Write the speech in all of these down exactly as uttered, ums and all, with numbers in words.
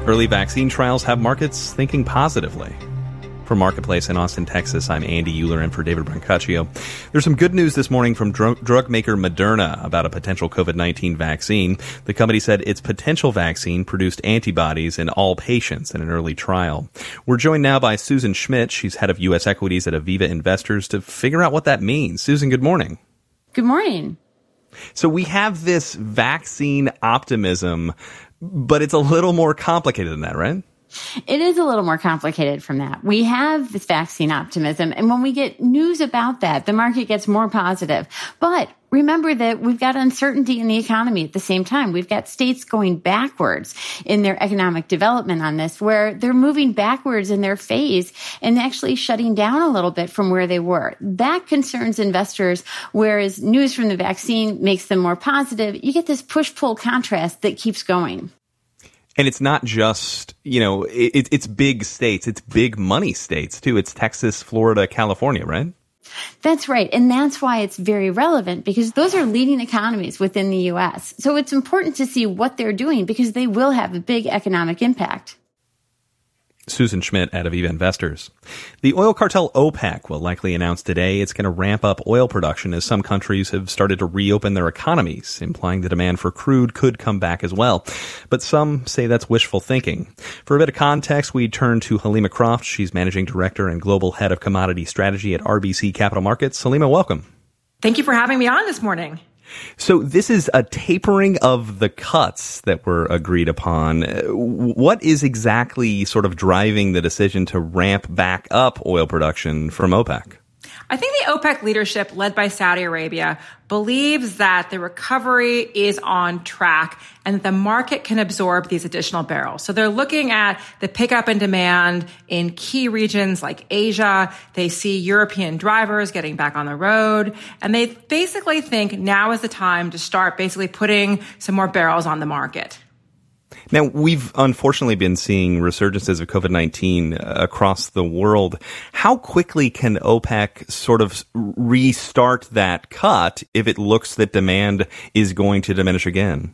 Early vaccine trials have markets thinking positively. From Marketplace in Austin, Texas, I'm Andy Euler in for David Brancaccio. There's some good news this morning from drug, drug maker Moderna about a potential COVID nineteen vaccine. The company said its potential vaccine produced antibodies in all patients in an early trial. We're joined now by Susan Schmidt. She's head of U S equities at Aviva Investors to figure out what that means. Susan, good morning. Good morning. So we have this vaccine optimism, but it's a little more complicated than that, right? It is a little more complicated from that. We have this vaccine optimism, and when we get news about that, the market gets more positive. But remember that we've got uncertainty in the economy at the same time. We've got states going backwards in their economic development on this, where they're moving backwards in their phase and actually shutting down a little bit from where they were. That concerns investors, whereas news from the vaccine makes them more positive. You get this push-pull contrast that keeps going. And it's not just, you know, it, it's big states. It's big money states, too. It's Texas, Florida, California, right? That's right. And that's why it's very relevant, because those are leading economies within the U S. So it's important to see what they're doing because they will have a big economic impact. Susan Schmidt at Aviva Investors. The oil cartel OPEC will likely announce today it's going to ramp up oil production as some countries have started to reopen their economies, implying the demand for crude could come back as well. But some say that's wishful thinking. For a bit of context, we turn to Halima Croft. She's Managing Director and Global Head of Commodity Strategy at R B C Capital Markets. Halima, welcome. Thank you for having me on this morning. So this is a tapering of the cuts that were agreed upon. What is exactly sort of driving the decision to ramp back up oil production from OPEC? I think the OPEC leadership, led by Saudi Arabia, believes that the recovery is on track and that the market can absorb these additional barrels. So they're looking at the pickup in demand in key regions like Asia. They see European drivers getting back on the road. And they basically think now is the time to start basically putting some more barrels on the market. Now, we've unfortunately been seeing resurgences of COVID nineteen across the world. How quickly can OPEC sort of restart that cut if it looks that demand is going to diminish again?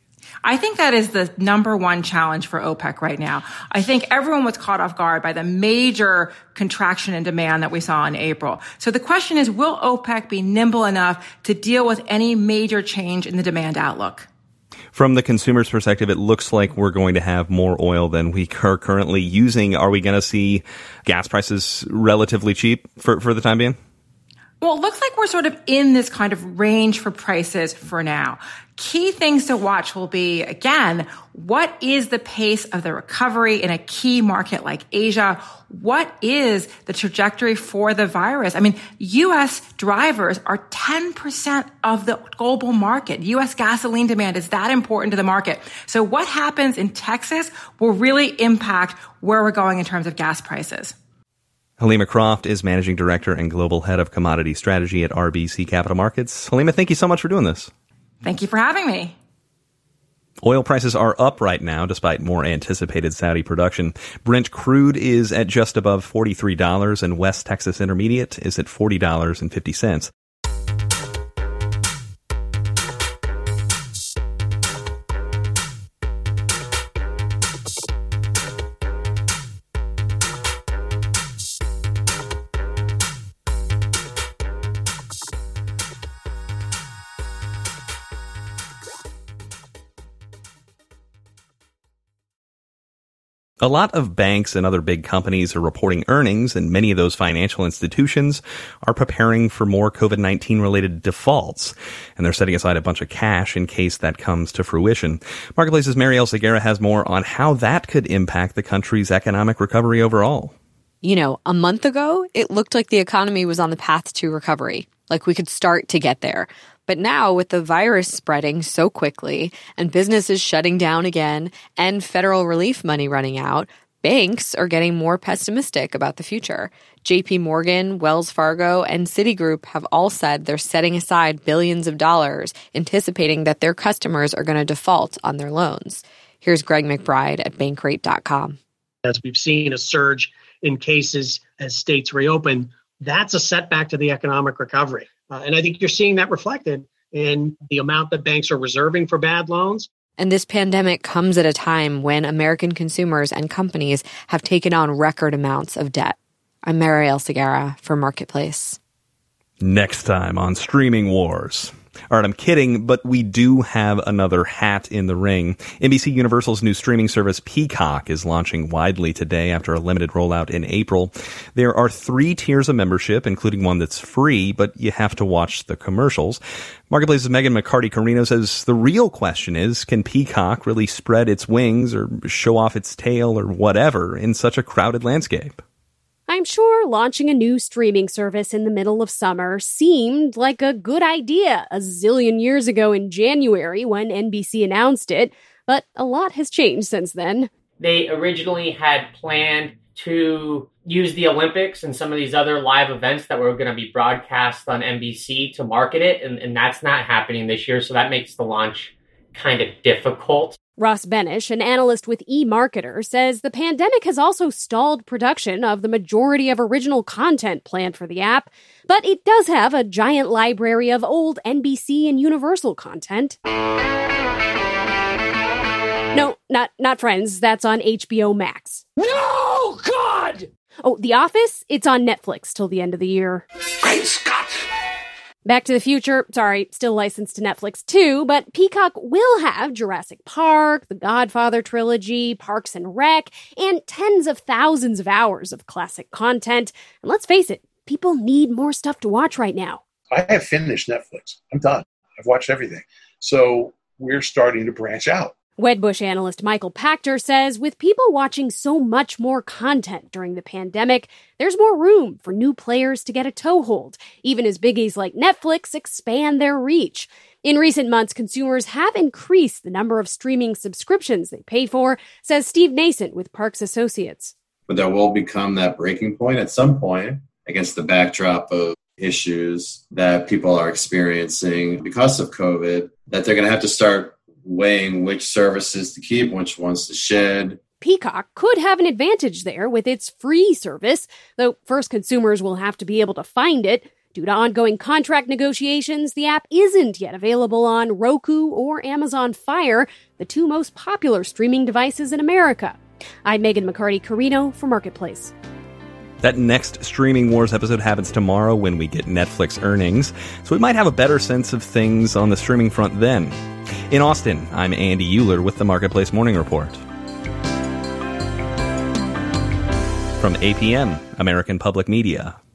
I think that is the number one challenge for OPEC right now. I think everyone was caught off guard by the major contraction in demand that we saw in April. So the question is, will OPEC be nimble enough to deal with any major change in the demand outlook? From the consumer's perspective, it looks like we're going to have more oil than we are currently using. Are we going to see gas prices relatively cheap for, for the time being? Well, it looks like we're sort of in this kind of range for prices for now. Key things to watch will be, again, what is the pace of the recovery in a key market like Asia? What is the trajectory for the virus? I mean, U S drivers are ten percent of the global market. U S gasoline demand is that important to the market. So what happens in Texas will really impact where we're going in terms of gas prices. Halima Croft is Managing Director and Global Head of Commodity Strategy at R B C Capital Markets. Halima, thank you so much for doing this. Thank you for having me. Oil prices are up right now despite more anticipated Saudi production. Brent crude is at just above forty-three dollars and West Texas Intermediate is at forty dollars and fifty cents. A lot of banks and other big companies are reporting earnings, and many of those financial institutions are preparing for more COVID nineteen related defaults, and they're setting aside a bunch of cash in case that comes to fruition. Marketplace's Marielle Segarra has more on how that could impact the country's economic recovery overall. You know, a month ago, it looked like the economy was on the path to recovery, like we could start to get there. But now, with the virus spreading so quickly and businesses shutting down again and federal relief money running out, banks are getting more pessimistic about the future. J P Morgan, Wells Fargo, and Citigroup have all said they're setting aside billions of dollars, anticipating that their customers are going to default on their loans. Here's Greg McBride at Bankrate dot com. As we've seen a surge in cases as states reopen, that's a setback to the economic recovery. Uh, and I think you're seeing that reflected in the amount that banks are reserving for bad loans. And this pandemic comes at a time when American consumers and companies have taken on record amounts of debt. I'm Marielle Segarra for Marketplace. Next time on Streaming Wars. All right, I'm kidding, but we do have another hat in the ring. N B C Universal's new streaming service Peacock is launching widely today after a limited rollout in April. There are three tiers of membership, including one that's free, but you have to watch the commercials. Marketplace's Megan McCarty-Carino says the real question is, can Peacock really spread its wings or show off its tail or whatever in such a crowded landscape? I'm sure launching a new streaming service in the middle of summer seemed like a good idea a zillion years ago in January when N B C announced it, but a lot has changed since then. They originally had planned to use the Olympics and some of these other live events that were going to be broadcast on N B C to market it, and, and that's not happening this year, so that makes the launch kind of difficult. Ross Benish, an analyst with eMarketer, says the pandemic has also stalled production of the majority of original content planned for the app, but it does have a giant library of old N B C and Universal content. No, not not Friends. That's on H B O Max. No, God! Oh, The Office? It's on Netflix till the end of the year. Great Scott! Back to the Future, sorry, still licensed to Netflix too, but Peacock will have Jurassic Park, The Godfather trilogy, Parks and Rec, and tens of thousands of hours of classic content. And let's face it, people need more stuff to watch right now. I have finished Netflix. I'm done. I've watched everything. So we're starting to branch out. Wedbush analyst Michael Pachter says with people watching so much more content during the pandemic, there's more room for new players to get a toehold, even as biggies like Netflix expand their reach. In recent months, consumers have increased the number of streaming subscriptions they pay for, says Steve Nascent with Parks Associates. But there will become that breaking point at some point against the backdrop of issues that people are experiencing because of COVID, that they're going to have to start weighing which services to keep, which ones to shed. Peacock could have an advantage there with its free service, though first consumers will have to be able to find it. Due to ongoing contract negotiations, the app isn't yet available on Roku or Amazon Fire, the two most popular streaming devices in America. I'm Megan McCarty-Carino for Marketplace. That next Streaming Wars episode happens tomorrow when we get Netflix earnings, so we might have a better sense of things on the streaming front then. In Austin, I'm Andy Euler with the Marketplace Morning Report. From A P M, American Public Media.